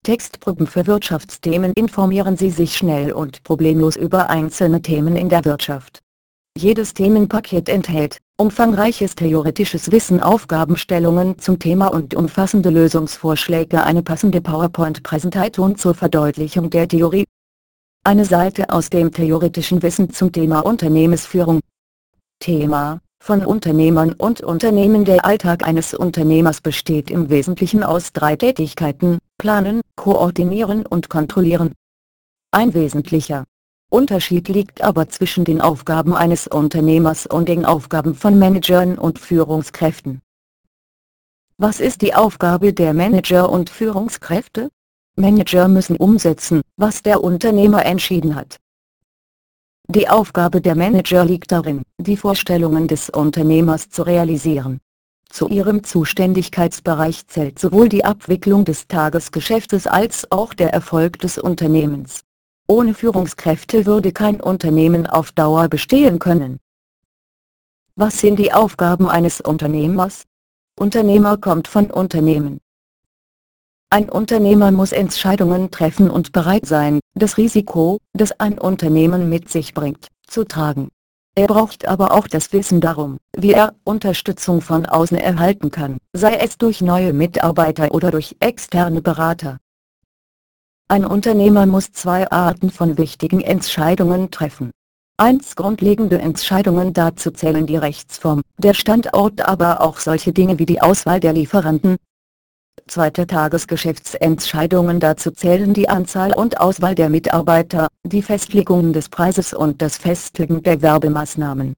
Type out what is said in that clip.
Textproben für Wirtschaftsthemen informieren Sie sich schnell und problemlos über einzelne Themen in der Wirtschaft. Jedes Themenpaket enthält umfangreiches theoretisches Wissen, Aufgabenstellungen zum Thema und umfassende Lösungsvorschläge, eine passende PowerPoint-Präsentation zur Verdeutlichung der Theorie. Eine Seite aus dem theoretischen Wissen zum Thema Unternehmensführung. Thema: von Unternehmern und Unternehmen. Der Alltag eines Unternehmers besteht im Wesentlichen aus 3 Tätigkeiten: Planen, Koordinieren und Kontrollieren. Ein wesentlicher Unterschied liegt aber zwischen den Aufgaben eines Unternehmers und den Aufgaben von Managern und Führungskräften. Was ist die Aufgabe der Manager und Führungskräfte? Manager müssen umsetzen, was der Unternehmer entschieden hat. Die Aufgabe der Manager liegt darin, die Vorstellungen des Unternehmers zu realisieren. Zu ihrem Zuständigkeitsbereich zählt sowohl die Abwicklung des Tagesgeschäftes als auch der Erfolg des Unternehmens. Ohne Führungskräfte würde kein Unternehmen auf Dauer bestehen können. Was sind die Aufgaben eines Unternehmers? Unternehmer kommt von Unternehmen. Ein Unternehmer muss Entscheidungen treffen und bereit sein, das Risiko, das ein Unternehmen mit sich bringt, zu tragen. Er braucht aber auch das Wissen darum, wie er Unterstützung von außen erhalten kann, sei es durch neue Mitarbeiter oder durch externe Berater. Ein Unternehmer muss 2 Arten von wichtigen Entscheidungen treffen. 1. Grundlegende Entscheidungen, dazu zählen die Rechtsform, der Standort, aber auch solche Dinge wie die Auswahl der Lieferanten. 2. Tagesgeschäftsentscheidungen, dazu zählen die Anzahl und Auswahl der Mitarbeiter, die Festlegung des Preises und das Festlegen der Werbemaßnahmen.